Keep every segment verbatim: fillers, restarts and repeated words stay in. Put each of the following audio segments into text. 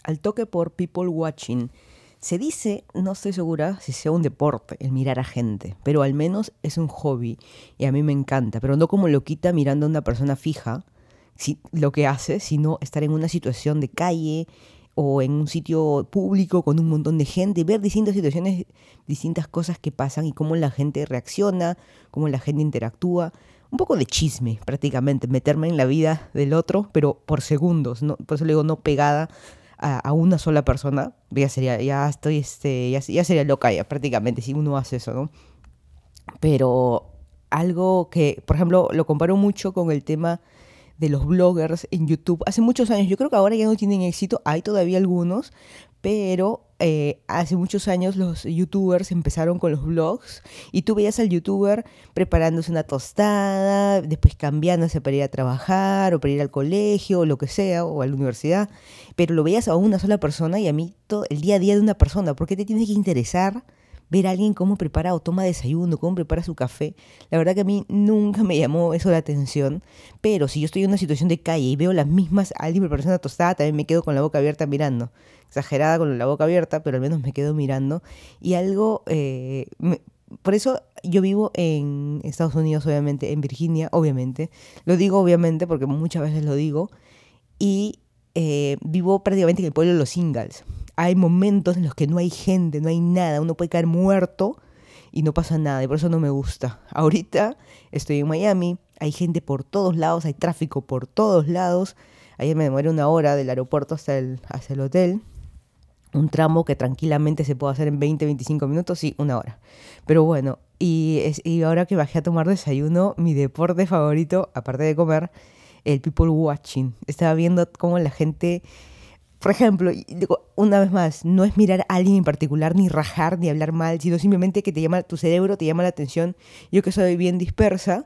al toque por people watching. Se dice, no estoy segura si sea un deporte el mirar a gente, pero al menos es un hobby y a mí me encanta, pero no como loquita mirando a una persona fija, si, lo que hace, sino estar en una situación de calle o en un sitio público con un montón de gente, ver distintas situaciones, distintas cosas que pasan y cómo la gente reacciona, cómo la gente interactúa. Un poco de chisme prácticamente, meterme en la vida del otro, pero por segundos, ¿no? Por eso le digo no pegada a, a una sola persona, ya sería, ya estoy, este, ya, ya sería loca ya prácticamente si uno hace eso, ¿no? Pero algo que, por ejemplo, lo comparo mucho con el tema de los bloggers en YouTube. Hace muchos años, yo creo que ahora ya no tienen éxito, hay todavía algunos, pero eh, hace muchos años los youtubers empezaron con los blogs y tú veías al youtuber preparándose una tostada, después cambiándose para ir a trabajar o para ir al colegio o lo que sea, o a la universidad, pero lo veías a una sola persona y a mí todo, el día a día de una persona. ¿Por qué te tienes que interesar ver a alguien cómo prepara o toma desayuno, cómo prepara su café? La verdad que a mí nunca me llamó eso la atención, pero si yo estoy en una situación de calle y veo las mismas, a alguien preparando una tostada, también me quedo con la boca abierta mirando. Exagerada con la boca abierta, pero al menos me quedo mirando. Y algo, eh, me- por eso yo vivo en Estados Unidos, obviamente, en Virginia, obviamente. Lo digo obviamente porque muchas veces lo digo. Y eh, vivo prácticamente en el pueblo de los Ingalls. Hay momentos en los que no hay gente, no hay nada, uno puede caer muerto y no pasa nada, y por eso no me gusta. Ahorita estoy en Miami, hay gente por todos lados, hay tráfico por todos lados. Ayer me demoré una hora del aeropuerto hasta el, hasta el hotel, un tramo que tranquilamente se puede hacer en veinte, veinticinco minutos, sí, una hora. Pero bueno, y, es, y ahora que bajé a tomar desayuno, mi deporte favorito, aparte de comer, el people watching. Estaba viendo cómo la gente, por ejemplo, y digo, una vez más, no es mirar a alguien en particular, ni rajar, ni hablar mal, sino simplemente que te llama, tu cerebro te llama la atención. Yo que soy bien dispersa,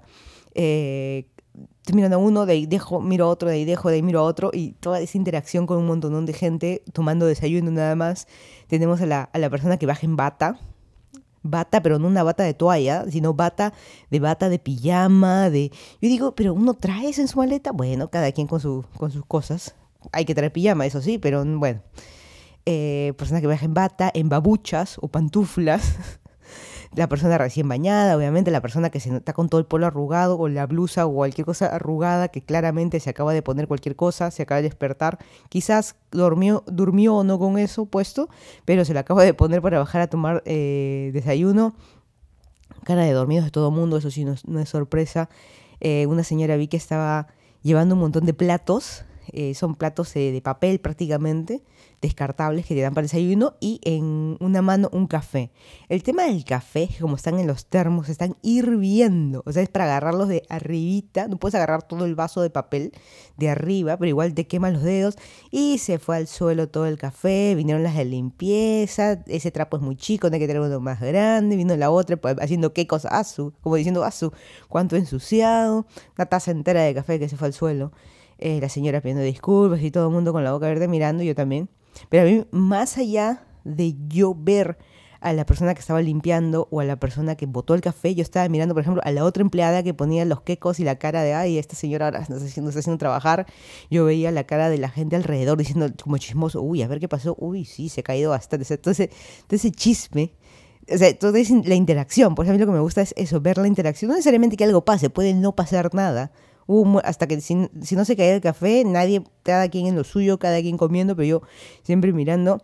eh, estoy mirando a uno, de ahí dejo, miro a otro, de ahí dejo, de ahí miro a otro, y toda esa interacción con un montón de gente tomando desayuno nada más. Tenemos a la, a la persona que baja en bata, bata, pero no una bata de toalla, sino bata de bata de pijama, de... Yo digo, pero uno trae eso en su maleta. Bueno, cada quien con, su, con sus cosas. Hay que traer pijama, eso sí, pero bueno. Eh, persona que viaja en bata, en babuchas o pantuflas. La persona recién bañada, obviamente, la persona que se está con todo el pelo arrugado o la blusa o cualquier cosa arrugada que claramente se acaba de poner cualquier cosa, se acaba de despertar, quizás durmió, durmió o no con eso puesto, pero se la acaba de poner para bajar a tomar eh, desayuno. Cara de dormidos de todo mundo, eso sí, no es, no es sorpresa. Eh, una señora vi que estaba llevando un montón de platos, eh, son platos eh, de papel prácticamente, descartables que te dan para el desayuno, y en una mano un café. El tema del café es que como están en los termos, están hirviendo, o sea, es para agarrarlos de arribita, no puedes agarrar todo el vaso de papel de arriba, pero igual te queman los dedos, y se fue al suelo todo el café, vinieron las de limpieza, ese trapo es muy chico, no hay que tener uno más grande, vino la otra pues, haciendo qué cosa, asu, como diciendo asu, cuánto ensuciado, una taza entera de café que se fue al suelo. Eh, la señora pidiendo disculpas y todo el mundo con la boca abierta mirando, yo también. Pero a mí, más allá de yo ver a la persona que estaba limpiando o a la persona que botó el café, yo estaba mirando, por ejemplo, a la otra empleada que ponía los quecos y la cara de, ay, esta señora ahora nos está haciendo, está haciendo trabajar. Yo veía la cara de la gente alrededor diciendo como chismoso, uy, a ver qué pasó, uy, sí, se ha caído bastante. Entonces, todo ese chisme, o sea, toda la interacción, por ejemplo, lo que me gusta es eso, ver la interacción. No necesariamente que algo pase, puede no pasar nada. Uh, hasta que si, si no se caía el café, nadie, cada quien en lo suyo, cada quien comiendo, pero yo siempre mirando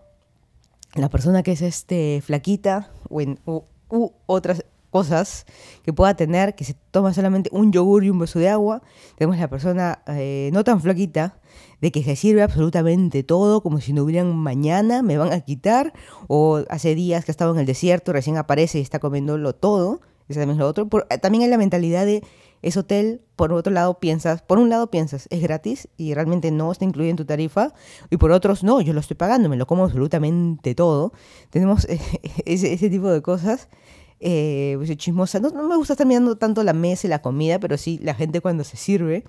la persona que es este flaquita o en u, u otras cosas que pueda tener, que se toma solamente un yogur y un vaso de agua. Tenemos la persona eh, no tan flaquita, de que se sirve absolutamente todo, como si no hubieran mañana, me van a quitar, o hace días que ha estado en el desierto, recién aparece y está comiéndolo todo. Ese también es lo otro. Por, también hay la mentalidad de es hotel, por otro lado piensas, por un lado piensas, es gratis y realmente no está incluido en tu tarifa, y por otros, no, yo lo estoy pagando, me lo como absolutamente todo. Tenemos eh, ese, ese tipo de cosas. Eh, pues, chismosa. No, no me gusta estar mirando tanto la mesa y la comida, pero sí la gente cuando se sirve.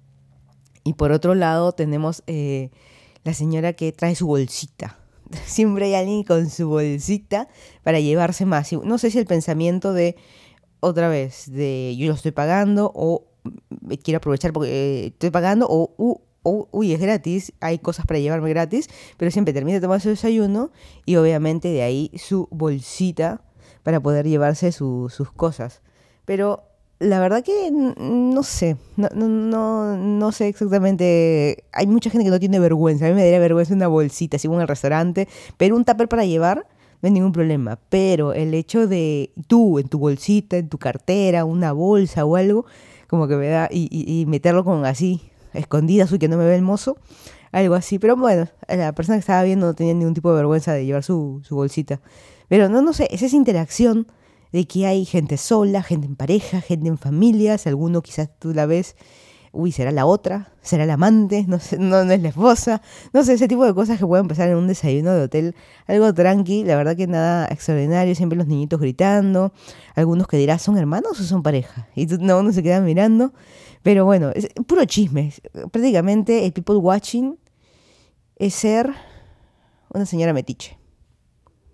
Y por otro lado tenemos eh, la señora que trae su bolsita. Siempre hay alguien con su bolsita para llevarse más. No sé si el pensamiento de otra vez, de yo lo estoy pagando o me quiero aprovechar porque eh, estoy pagando o, uh, oh, uy, es gratis, hay cosas para llevarme gratis, pero siempre termina de tomar su desayuno y obviamente de ahí su bolsita para poder llevarse su, sus cosas. Pero la verdad que n- no sé, no, no, no, no sé exactamente. Hay mucha gente que no tiene vergüenza. A mí me daría vergüenza una bolsita, si voy a un restaurante, pero un tupper para llevar no hay ningún problema. Pero el hecho de tú en tu bolsita, en tu cartera, una bolsa o algo, como que me da, y, y, y meterlo con así, escondidas, uy, que no me ve el mozo, algo así. Pero bueno, la persona que estaba viendo no tenía ningún tipo de vergüenza de llevar su, su bolsita. Pero no, no sé, es esa interacción de que hay gente sola, gente en pareja, gente en familias, alguno quizás tú la ves, uy, será la otra, será la amante, no sé, no, no es la esposa, no sé, ese tipo de cosas que pueden pasar en un desayuno de hotel, algo tranqui, la verdad que nada extraordinario, siempre los niñitos gritando, algunos que dirás, ¿son hermanos o son pareja? Y tú, no, uno se queda mirando, pero bueno, es puro chisme, prácticamente el people watching es ser una señora metiche.